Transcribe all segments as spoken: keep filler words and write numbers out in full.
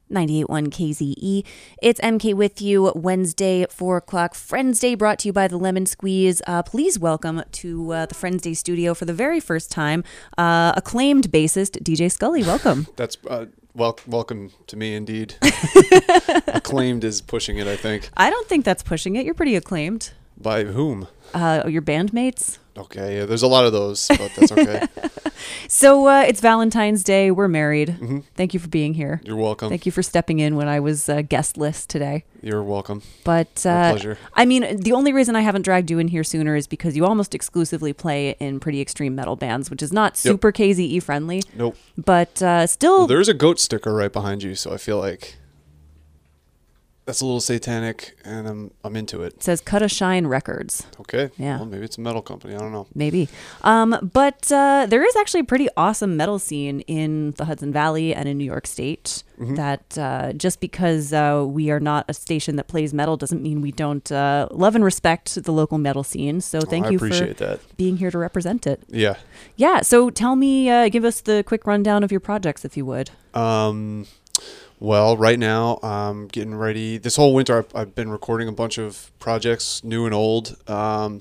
ninety-eight point one K Z E. It's M K with you, Wednesday at four o'clock. Friends Day brought to you by the Lemon Squeeze. Uh, please welcome to uh, the Friends Day studio for the very first time, uh, acclaimed bassist D J Scully. Welcome. That's uh, well, welcome to me indeed. Acclaimed is pushing it, I think. I don't think that's pushing it. You're pretty acclaimed. By whom? Uh, your bandmates. Okay, yeah, there's a lot of those, but that's okay. So uh, it's Valentine's Day. We're married. Mm-hmm. Thank you for being here. You're welcome. Thank you for stepping in when I was uh, guest list today. You're welcome. But uh, My pleasure. I mean, the only reason I haven't dragged you in here sooner is because you almost exclusively play in pretty extreme metal bands, which is not super yep. K Z E friendly. Nope. But uh, still, well, there's a goat sticker right behind you, so I feel like that's a little satanic, and I'm I'm into it. It says Cut a Shine Records. Okay. Yeah. Well, maybe it's a metal company. I don't know. Maybe. Um, but uh, there is actually a pretty awesome metal scene in the Hudson Valley and in New York State. Mm-hmm. That uh, just because uh, we are not a station that plays metal doesn't mean we don't uh, love and respect the local metal scene. So thank oh, you for that. being here to represent it. Yeah. Yeah. So tell me, uh, give us the quick rundown of your projects, if you would. Um. Well, right now I'm getting ready. This whole winter I've, I've been recording a bunch of projects, new and old. Um,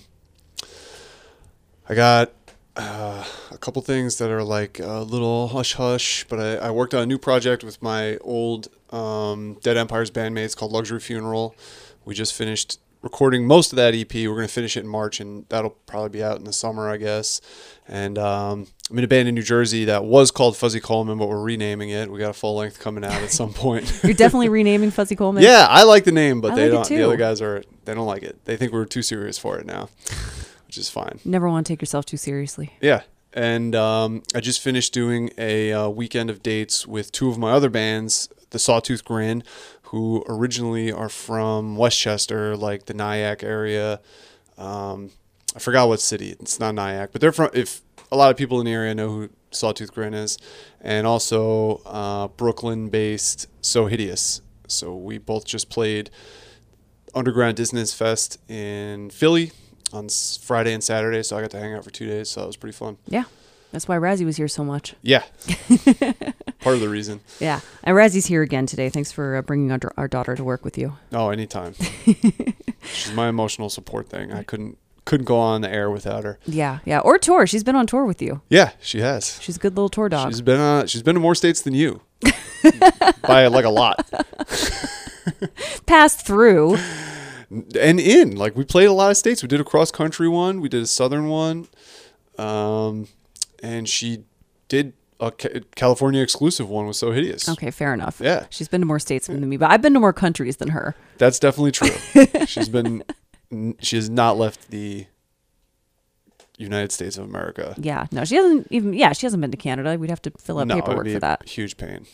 I got uh, a couple things that are like a little hush-hush, but I, I worked on a new project with my old um, Dead Empires bandmates called Luxury Funeral. We just finished recording most of that E P. We're going to finish it in March, and that'll probably be out in the summer, I guess. And um, I'm in a band in New Jersey that was called Fuzzy Coleman, but we're renaming it. We got a full length coming out at some point. You're definitely renaming Fuzzy Coleman? Yeah, I like the name, but I they like don't. it too. The other guys are they don't like it. They think we're too serious for it now, which is fine. You never want to take yourself too seriously. Yeah. And um, I just finished doing a uh, weekend of dates with two of my other bands, the Sawtooth Grin, who originally are from Westchester, like the Nyack area. Um, I forgot what city. It's not Nyack, but they're from. If a lot of people in the area know who Sawtooth Grin is, and also uh, Brooklyn-based So Hideous. So we both just played Underground Dissonance Fest in Philly on Friday and Saturday, so I got to hang out for two days. So that was pretty fun. Yeah, that's why Razzie was here so much. Yeah, part of the reason. Yeah, and Razzie's here again today. Thanks for uh, bringing our, our daughter to work with you. Oh, anytime. She's my emotional support thing. I couldn't couldn't go on the air without her. Yeah, yeah, or tour. She's been on tour with you. Yeah, she has. She's a good little tour dog. She's been uh, she's been to more states than you by like a lot. Passed through. And in like we played a lot of states. We did a cross country one. We did a southern one, um, and she did a California exclusive one with So Hideous. Okay, fair enough. Yeah, she's been to more states than me, but I've been to more countries than her. That's definitely true. She's been. She has not left the United States of America. Yeah, no, she hasn't even. Yeah, she hasn't been to Canada. We'd have to fill out no, paperwork it'd be for that. A huge pain.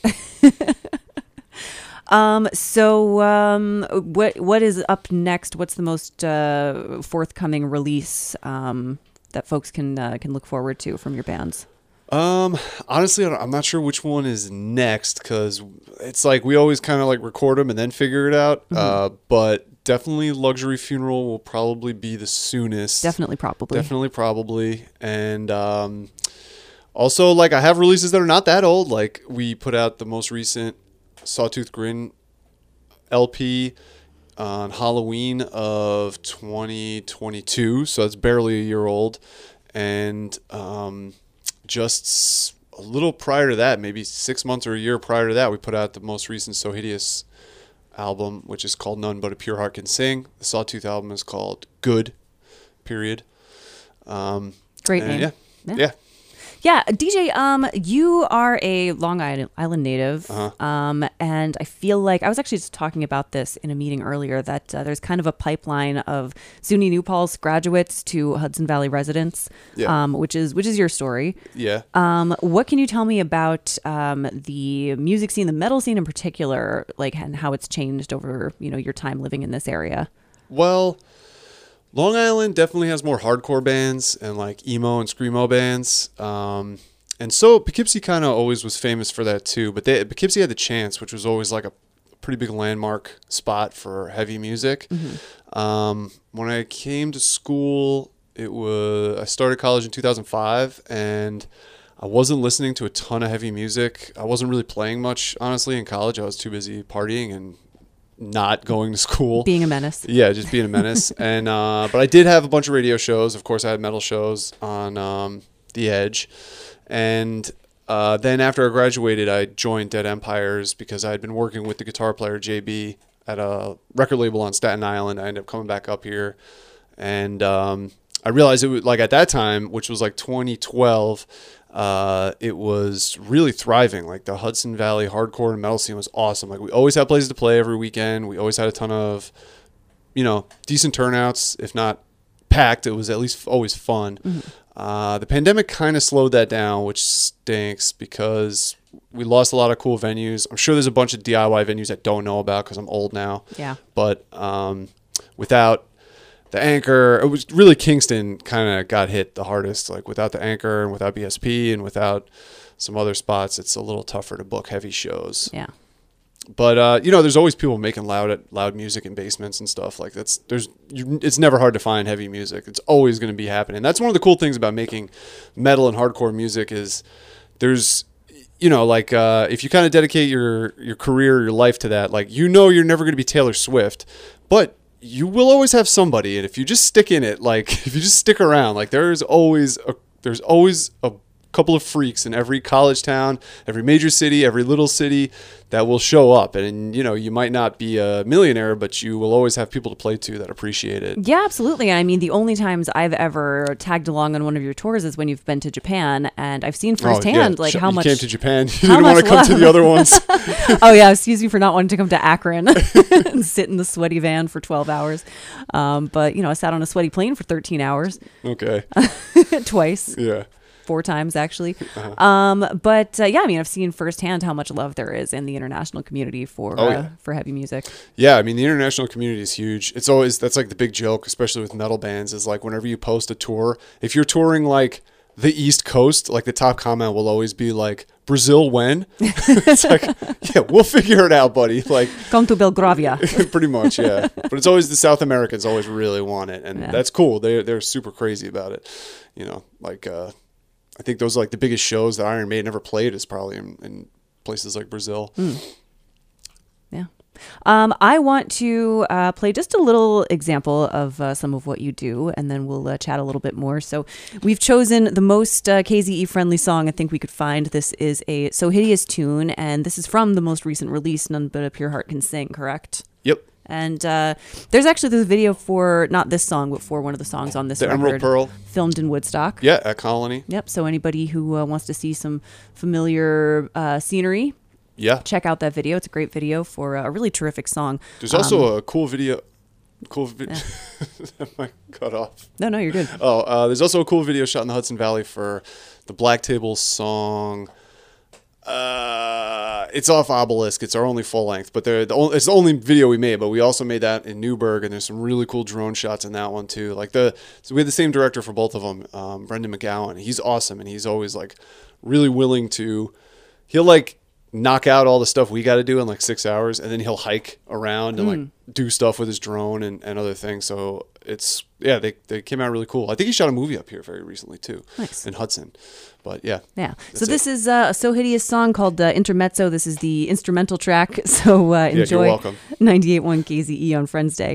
Um, so, um, what, what is up next? What's the most, uh, forthcoming release, um, that folks can, uh, can look forward to from your bands? Um, honestly, I don't, I'm not sure which one is next, cause it's like, we always kind of like record them and then figure it out. Mm-hmm. Uh, but definitely Luxury Funeral will probably be the soonest. Definitely, probably. Definitely, probably. And, um, also like I have releases that are not that old. Like we put out the most recent Sawtooth Grin L P on Halloween of twenty twenty-two, so it's barely a year old. And um, just a little prior to that, maybe six months or a year prior to that, we put out the most recent So Hideous album, which is called None But a Pure Heart Can Sing. The Sawtooth album is called Good, period. Um, Great name. Yeah, yeah. yeah. Yeah, D J, um, you are a Long Island native, uh-huh. um, and I feel like I was actually just talking about this in a meeting earlier that uh, there's kind of a pipeline of SUNY New Paltz graduates to Hudson Valley residents, yeah. um, which is which is your story. Yeah. Um, what can you tell me about um, the music scene, the metal scene in particular, like and how it's changed over you know your time living in this area? Well, Long Island definitely has more hardcore bands and like emo and screamo bands. Um, and so Poughkeepsie kind of always was famous for that too. But they, Poughkeepsie had the Chance, which was always like a pretty big landmark spot for heavy music. Mm-hmm. Um, when I came to school, it was I started college in two thousand five, and I wasn't listening to a ton of heavy music. I wasn't really playing much, honestly, in college. I was too busy partying and not going to school. Being a menace. Yeah, just being a menace. and uh, But I did have a bunch of radio shows. Of course, I had metal shows on um, The Edge. And uh, then after I graduated, I joined Dead Empires because I had been working with the guitar player J B at a record label on Staten Island. I ended up coming back up here. And um, I realized it was like at that time, which was like twenty twelve, uh, it was really thriving. Like the Hudson Valley hardcore and metal scene was awesome. Like we always had places to play every weekend. We always had a ton of, you know, decent turnouts, if not packed. It was at least always fun. Mm-hmm. Uh, the pandemic kind of slowed that down, which stinks because we lost a lot of cool venues. I'm sure there's a bunch of D I Y venues I don't know about because I'm old now. Yeah. But um, without the Anchor, it was really Kingston kind of got hit the hardest. Like without the Anchor and without B S P and without some other spots, it's a little tougher to book heavy shows. Yeah. But uh, you know, there's always people making loud loud music in basements and stuff like that's. There's, you, it's never hard to find heavy music. It's always going to be happening. That's one of the cool things about making metal and hardcore music is there's, you know, like uh, if you kind of dedicate your your career, your life to that, like you know, you're never going to be Taylor Swift, but you will always have somebody, and if you just stick in it, like if you just stick around, like there's always a there's always a couple of freaks in every college town, every major city, every little city that will show up. And, you know, you might not be a millionaire, but you will always have people to play to that appreciate it. Yeah, absolutely. I mean, the only times I've ever tagged along on one of your tours is when you've been to Japan, and I've seen firsthand oh, yeah. like how you much you came to Japan. You didn't want to come love. to the other ones. Oh yeah, excuse me for not wanting to come to Akron and sit in the sweaty van for twelve hours. Um, but you know, I sat on a sweaty plane for thirteen hours. Okay. Twice. Yeah. Four times actually. Uh-huh. Um, but uh, yeah, I mean, I've seen firsthand how much love there is in the international community for oh, uh, yeah. for heavy music. Yeah, I mean, the international community is huge. It's always, that's like the big joke, especially with metal bands, is like whenever you post a tour, if you're touring like the East Coast, like the top comment will always be like, Brazil when? It's like, yeah, we'll figure it out, buddy. Like, come to Belgravia. Pretty much, yeah. But it's always the South Americans always really want it, and yeah. that's cool. They they're super crazy about it. You know, like uh, I think those are like the biggest shows that Iron Maiden ever played is probably in, in places like Brazil. Mm. Yeah. Um, I want to uh, play just a little example of uh, some of what you do, and then we'll uh, chat a little bit more. So we've chosen the most uh, K Z E-friendly song I think we could find. This is a So Hideous tune, and this is from the most recent release, None But a Pure Heart Can Sing, correct? Yep. And uh, there's actually this video for, not this song, but for one of the songs on this the record. Emerald Pearl. Filmed in Woodstock. Yeah, at Colony. Yep, so anybody who uh, wants to see some familiar uh, scenery, yeah, check out that video. It's a great video for a really terrific song. There's also um, a cool video. Cool video. Yeah. That might cut off. No, no, you're good. Oh, uh, there's also a cool video shot in the Hudson Valley for the Black Table song. Uh, it's off Obelisk. It's our only full length, but they're the only, it's the only video we made. But we also made that in Newburgh, and there's some really cool drone shots in that one too. Like the so we had the same director for both of them, um, Brendan McGowan. He's awesome, and he's always like really willing to. He'll like knock out all the stuff we got to do in like six hours, and then he'll hike around and mm. like do stuff with his drone and, and other things. So it's yeah, they they came out really cool. I think he shot a movie up here very recently too, nice. in Hudson. But yeah, yeah. So this it. is uh, a So Hideous song called uh, Intermezzo. This is the instrumental track. So uh, enjoy. Yeah, you're welcome. ninety-eight point one K Z E on Friends Day.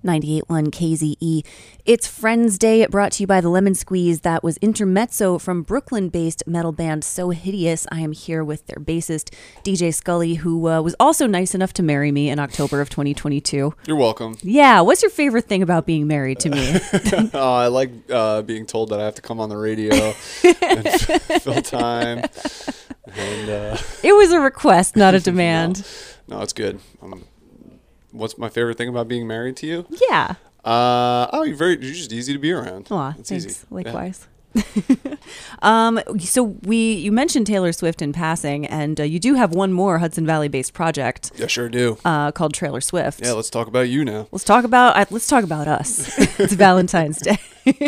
ninety-eight point one K Z E. It's Friends Day, brought to you by the Lemon Squeeze. That was Intermezzo from Brooklyn-based metal band So Hideous. I am here with their bassist, D J Scully, who uh, was also nice enough to marry me in October of twenty twenty-two. You're welcome. Yeah, what's your favorite thing about being married to me? oh, I like uh, being told that I have to come on the radio and f- fill time. And uh, it was a request, not a demand. no, no, it's good. Um, what's my favorite thing about being married to you? Yeah. Uh, oh, you're very, you're just easy to be around. Aw, it's thanks. Easy. Likewise. Yeah. um, so we, you mentioned Taylor Swift in passing, and uh, you do have one more Hudson Valley-based project. Yeah, sure do. Uh, called Trailer Swift. Yeah, let's talk about you now. Let's talk about uh, let's talk about us. It's Valentine's Day.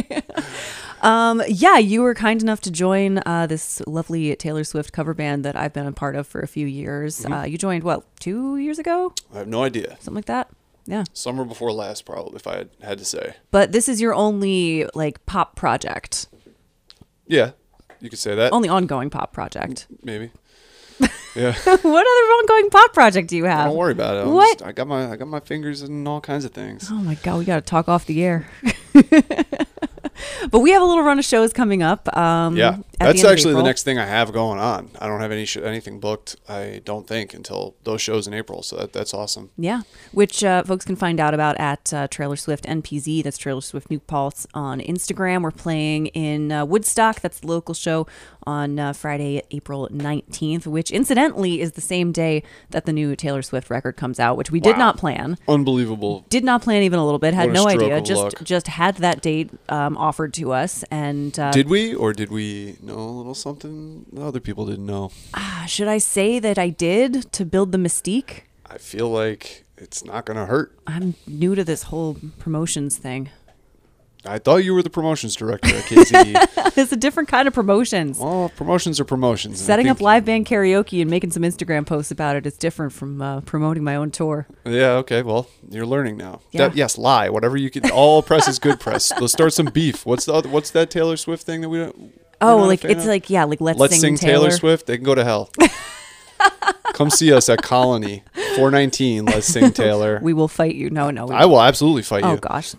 um, yeah, you were kind enough to join uh, this lovely Taylor Swift cover band that I've been a part of for a few years. Mm-hmm. Uh, you joined what, two years ago? I have no idea. Something like that. Yeah. Summer before last, probably, if I had, had to say. But this is your only like pop project. Yeah, you could say that. Only ongoing pop project. Maybe. Yeah. What other ongoing pop project do you have? Don't worry about it. I'm What? Just, I got my I got my fingers in all kinds of things. Oh my God, we got to talk off the air. But we have a little run of shows coming up. Um, yeah, at that's the actually the April. next thing I have going on. I don't have any sh- anything booked, I don't think, until those shows in April. So that, that's awesome. Yeah, which uh, folks can find out about at uh, Trailer Swift N P Z. That's Trailer Swift New Pulse on Instagram. We're playing in uh, Woodstock. That's the local show on uh, Friday, April nineteenth, which incidentally is the same day that the new Taylor Swift record comes out, which we did Wow. not plan. Unbelievable. Did not plan even a little bit. Had What a no stroke idea. of Just luck. just had that date um, offered to us. And uh, Did we, or did we know a little something that other people didn't know? ah, should I say that I did to build the mystique? I feel like it's not going to hurt. I'm new to this whole promotions thing. I thought you were the promotions director at K Z E. It's a different kind of promotions. Well, promotions are promotions. and I Setting up think- live band karaoke and making some Instagram posts about it is different from uh, promoting my own tour. Yeah, okay, well, you're learning now. Yeah. That- yes, lie. Whatever you can. All press is good press. Let's start some beef. What's the other, What's that Taylor Swift thing that we don't? we're Oh, not a like fan it's of? like yeah, like let's, Let's sing, sing Taylor. Swift. They can go to hell. Come see us at Colony four nineteen. Let's sing Taylor. We will fight you. No, no. We I will absolutely fight Oh you. gosh.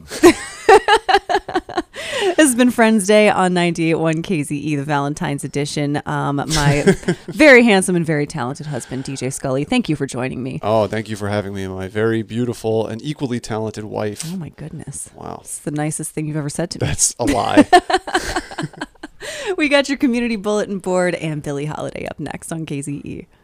This has been Friends Day on ninety-eight point one K Z E, the Valentine's edition. Um, my very handsome and very talented husband, D J Scully. Thank you for joining me. Oh, thank you for having me. My very beautiful and equally talented wife. Oh my goodness. Wow. It's the nicest thing you've ever said to me. That's a lie. We got your community bulletin board and Billie Holiday up next on K Z E.